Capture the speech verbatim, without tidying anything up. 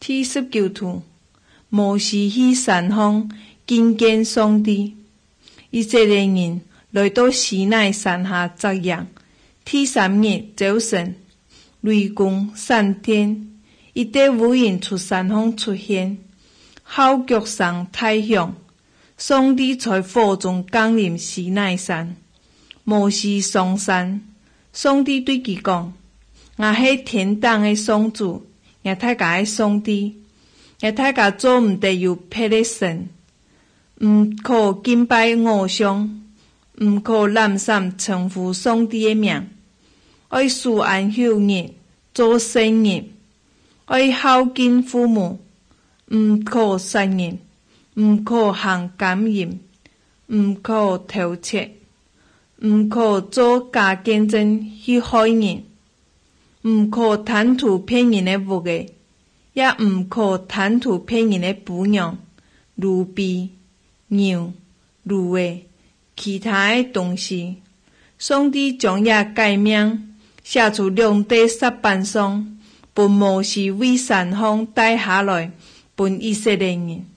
第十九图，摩西去山峰觐見上帝。以色列人來到西奈山下紮營，第三日早晨，雷公閃電，一堆烏雲出山峰出現，號角聲大響，上帝在火中降臨西奈山。摩西上山，上帝對佢講：我是天堂的上主，也大家的上帝，也大家做唔得有別的神，唔可敬拜偶像，唔可濫殺稱呼上帝的名，愛守安息日，做聖日，愛孝敬父母，唔可殺人，唔可行奸淫，唔可偷竊，唔可做假見證去害人，唔可貪圖別人的物嘅，也唔可貪圖別人的哺養、奴婢、牛、驢嘅其他的東西。上帝將也誡命寫出兩塊石板上，把摩西為山峰帶下來，本以色列人。